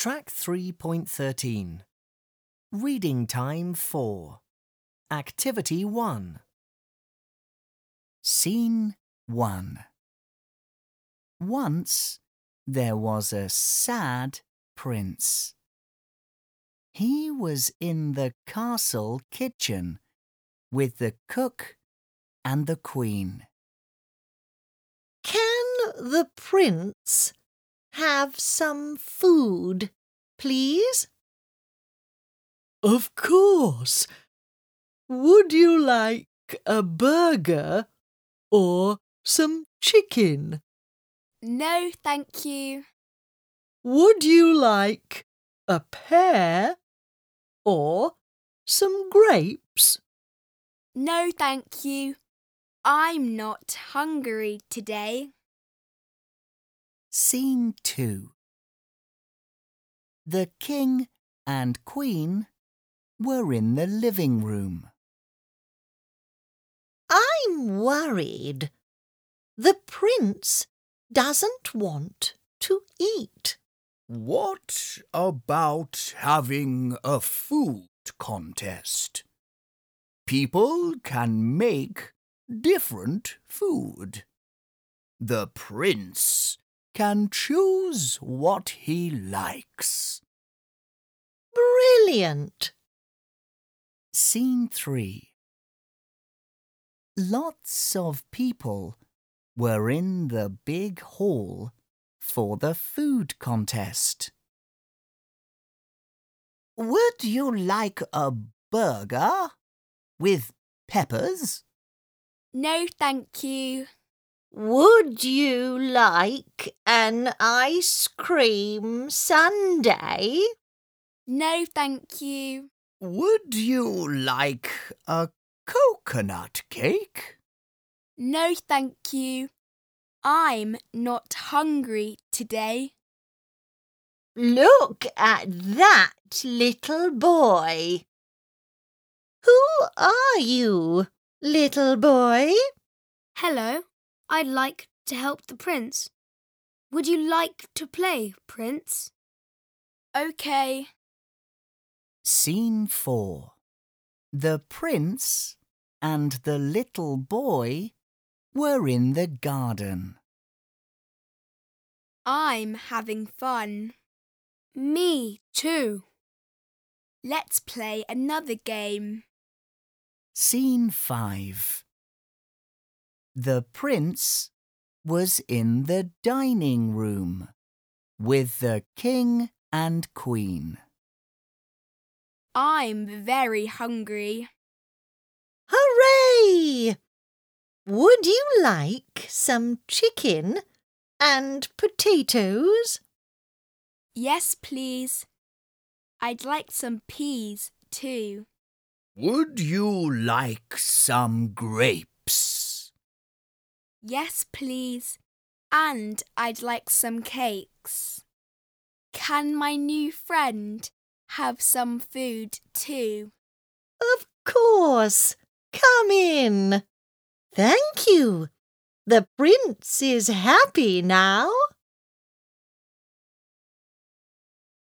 Track 3.13. Reading Time 4. Activity 1. Scene 1. Once there was a sad prince. He was in the castle kitchen with the cook and the queen. Can the prince have some food, please? Of course. Would you like a burger or some chicken? No, thank you. Would you like a pear or some grapes? No, thank you. I'm not hungry today. Scene 2. The king and queen were in the living room. I'm worried. The prince doesn't want to eat. What about having a food contest? People can make different food. The prince can choose what he likes. Brilliant! Scene 3. Lots of people were in the big hall for the food contest. Would you like a burger with peppers? No, thank you. Would you like an ice cream sundae? No, thank you. Would you like a coconut cake? No, thank you. I'm not hungry today. Look at that little boy. Who are you, little boy? Hello, I'd like to help the prince. Would you like to play, Prince? OK. Scene 4. The prince and the little boy were in the garden. I'm having fun. Me too. Let's play another game. Scene 5. The prince was in the dining room with the king and queen. I'm very hungry. Hooray! Would you like some chicken and potatoes? Yes, please. I'd like some peas too. Would you like some grapes? Yes, please. And I'd like some cakes. Can my new friend have some food too? Of course. Come in. Thank you. The prince is happy now.